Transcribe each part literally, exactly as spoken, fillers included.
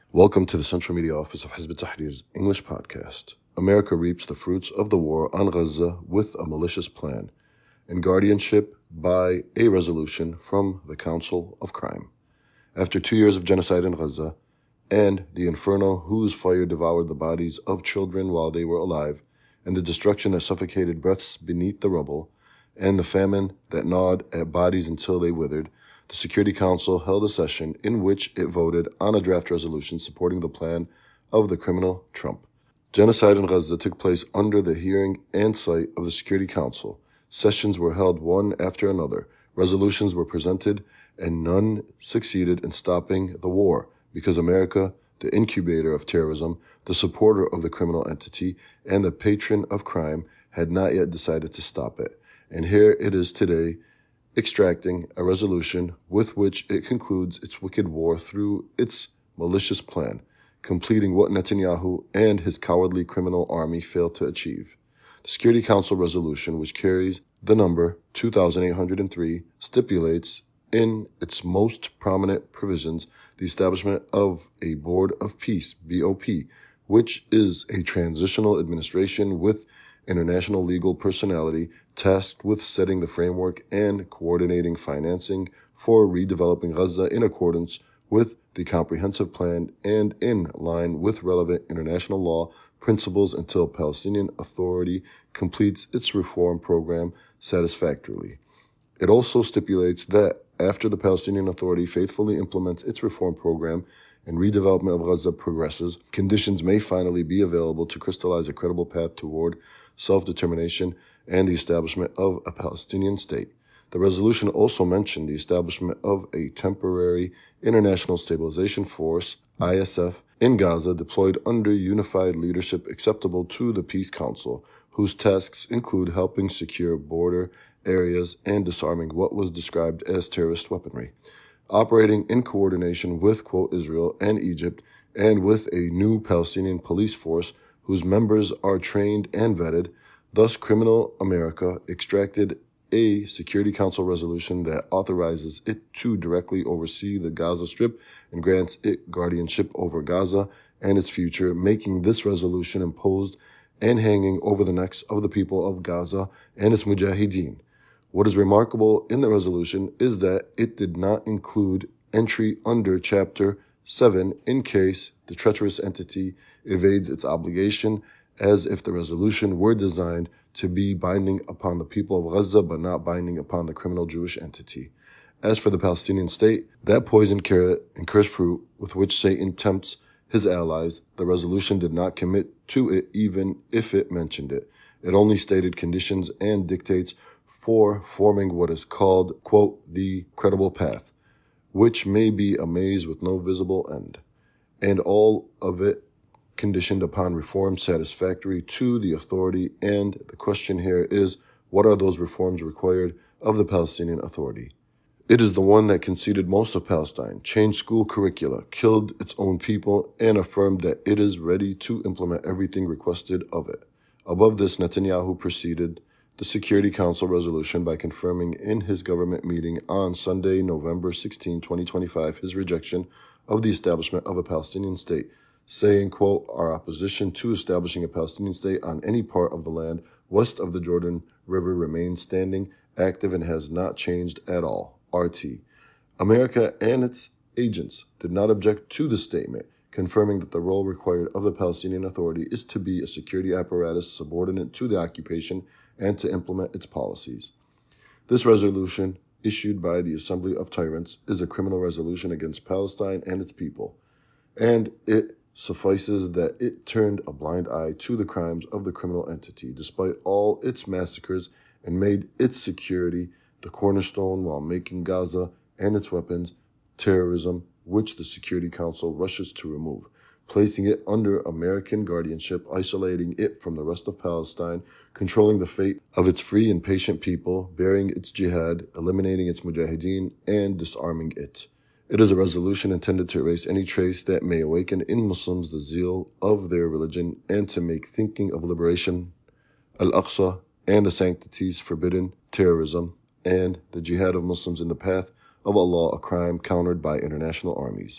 Welcome to the Central Media Office of Hizb ut-Tahrir's English podcast. America reaps the fruits of the war on Gaza with a malicious plan and guardianship by a resolution from the Council of Crime. After two years of genocide in Gaza and the inferno whose fire devoured the bodies of children while they were alive, and the destruction that suffocated breaths beneath the rubble, and the famine that gnawed at bodies until they withered, the Security Council held a session in which it voted on a draft resolution supporting the plan of the criminal Trump. Genocide in Gaza took place under the hearing and sight of the Security Council. Sessions were held one after another. Resolutions were presented, and none succeeded in stopping the war because America, the incubator of terrorism, the supporter of the criminal entity, and the patron of crime, had not yet decided to stop it. And here it is today, extracting a resolution with which it concludes its wicked war through its malicious plan, completing what Netanyahu and his cowardly criminal army failed to achieve. The Security Council resolution, which carries the number two thousand eight hundred three, stipulates in its most prominent provisions the establishment of a Board of Peace, B O P, which is a transitional administration with international legal personality tasked with setting the framework and coordinating financing for redeveloping Gaza in accordance with the comprehensive plan and in line with relevant international law principles until Palestinian Authority completes its reform program satisfactorily. It also stipulates that after the Palestinian Authority faithfully implements its reform program and redevelopment of Gaza progresses, conditions may finally be available to crystallize a credible path toward self-determination and the establishment of a Palestinian state. The resolution also mentioned the establishment of a temporary International Stabilization Force, I S F, in Gaza deployed under unified leadership acceptable to the Peace Council, whose tasks include helping secure border areas and disarming what was described as terrorist weaponry, operating in coordination with, quote, Israel and Egypt, and with a new Palestinian police force whose members are trained and vetted. Thus, criminal America extracted a Security Council resolution that authorizes it to directly oversee the Gaza Strip and grants it guardianship over Gaza and its future, making this resolution imposed and hanging over the necks of the people of Gaza and its mujahideen. What is remarkable in the resolution is that it did not include entry under Chapter seven in case the treacherous entity evades its obligation, as if the resolution were designed to be binding upon the people of Gaza but not binding upon the criminal Jewish entity. As for the Palestinian state, that poisoned carrot and cursed fruit with which Satan tempts his allies, the resolution did not commit to it even if it mentioned it. It only stated conditions and dictates for forming what is called, quote, the credible path, which may be a maze with no visible end, and all of it conditioned upon reforms satisfactory to the authority. And the question here is, what are those reforms required of the Palestinian Authority? It is the one that conceded most of Palestine, changed school curricula, killed its own people, and affirmed that it is ready to implement everything requested of it. Above this, Netanyahu preceded the Security Council resolution by confirming in his government meeting on Sunday, November sixteenth, twenty twenty-five, his rejection of the establishment of a Palestinian state, saying, quote, our opposition to establishing a Palestinian state on any part of the land west of the Jordan River remains standing, active, and has not changed at all. R T. America and its agents did not object to the statement, confirming that the role required of the Palestinian Authority is to be a security apparatus subordinate to the occupation and to implement its policies. This resolution, issued by the Assembly of Tyrants, is a criminal resolution against Palestine and its people, and it suffices that it turned a blind eye to the crimes of the criminal entity, despite all its massacres, and made its security the cornerstone while making Gaza and its weapons terrorism, which the Security Council rushes to remove, placing it under American guardianship, isolating it from the rest of Palestine, controlling the fate of its free and patient people, burying its jihad, eliminating its mujahideen, and disarming it. It is a resolution intended to erase any trace that may awaken in Muslims the zeal of their religion and to make thinking of liberation, Al-Aqsa, and the sanctities forbidden, terrorism, and the jihad of Muslims in the path of Allah a crime countered by international armies.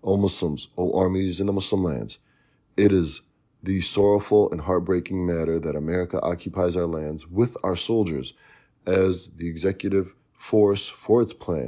O Muslims, O armies in the Muslim lands, it is the sorrowful and heartbreaking matter that America occupies our lands with our soldiers as the executive force for its plan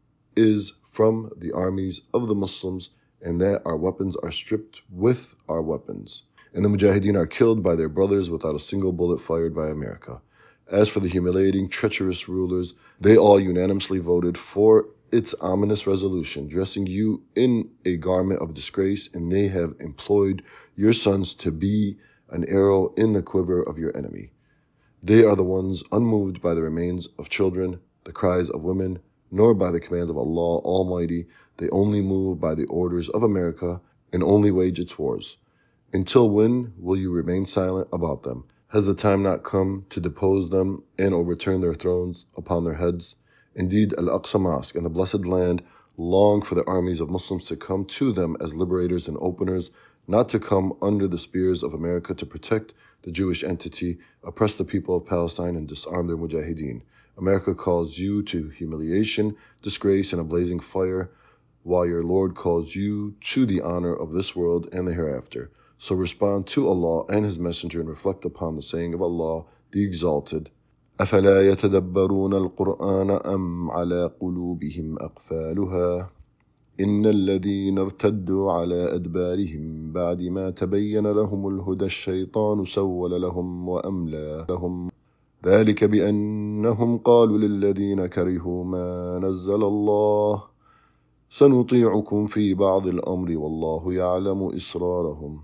is from the armies of the Muslims, and that our weapons are stripped with our weapons, and the Mujahideen are killed by their brothers without a single bullet fired by America. As for the humiliating, treacherous rulers, they all unanimously voted for its ominous resolution, dressing you in a garment of disgrace, and they have employed your sons to be an arrow in the quiver of your enemy. They are the ones unmoved by the remains of children, the cries of women, nor by the commands of Allah Almighty. They only move by the orders of America and only wage its wars. Until when will you remain silent about them? Has the time not come to depose them and overturn their thrones upon their heads? Indeed, Al-Aqsa Mosque and the Blessed Land long for the armies of Muslims to come to them as liberators and openers, not to come under the spears of America to protect the Jewish entity, oppress the people of Palestine, and disarm their mujahideen. America calls you to humiliation, disgrace, and a blazing fire, while your Lord calls you to the honor of this world and the hereafter. So respond to Allah and His Messenger and reflect upon the saying of Allah, the Exalted, أَفَلَا يَتَدَبَّرُونَ الْقُرْآنَ أَمْ عَلَى قُلُوبِهِمْ أَقْفَالُهَا إِنَّ الَّذِينَ ارْتَدُّوا عَلَى أَدْبَارِهِمْ بَعْدِ مَا تَبَيَّنَ لَهُمُ الْهُدَى الشَّيْطَانُ سَوَّلَ لَهُمْ وَأَمْلَى لَهُمْ ذَلِكَ بِأَنَّهُمْ قَالُوا لِلَّذِينَ كَرِهُوا مَا نَزَّلَ اللَّهُ سَنُطِيعُكُمْ فِي بَعْضِ الْأَمْرِ وَاللَّهُ يَعْلَمُ إِسْرَارَهُمْ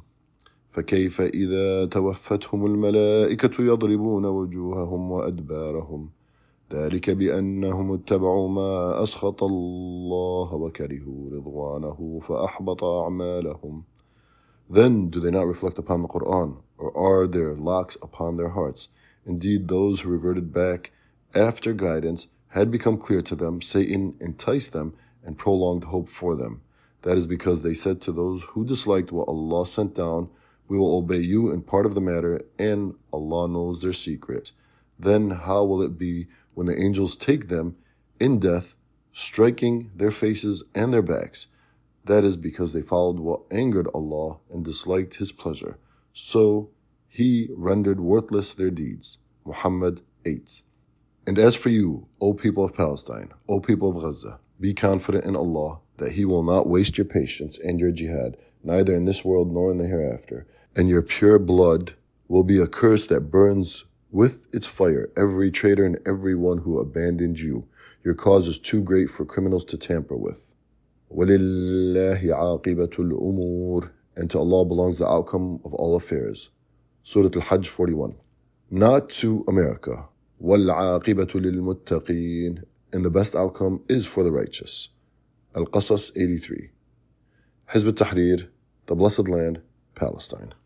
فكيف إذا توفتهم الملائكة يضربون وجوههم وأدبارهم ذلك بأنهم اتبعوا ما أسخط الله وكرهوا رضوانه فأحبط أعمالهم. Then do they not reflect upon the Quran, or are there locks upon their hearts? Indeed, those who reverted back after guidance had become clear to them. Satan enticed them and prolonged hope for them. That is because they said to those who disliked what Allah sent down, we will obey you in part of the matter, and Allah knows their secrets. Then how will it be when the angels take them in death, striking their faces and their backs? That is because they followed what angered Allah and disliked His pleasure. So He rendered worthless their deeds. Muhammad eight. And as for you, O people of Palestine, O people of Gaza, be confident in Allah that He will not waste your patience and your jihad, neither in this world nor in the hereafter. And your pure blood will be a curse that burns with its fire every traitor and every one who abandoned you. Your cause is too great for criminals to tamper with. وَلِلَّهِ عَاقِبَةُ الْأُمُورِ. And to Allah belongs the outcome of all affairs. Surah Al-Hajj forty-one. Not to America. وَالْعَاقِبَةُ لِلْمُتَّقِينَ. And the best outcome is for the righteous. Al-Qasas eighty-three. Hizb ut-Tahrir, the Blessed Land, Palestine.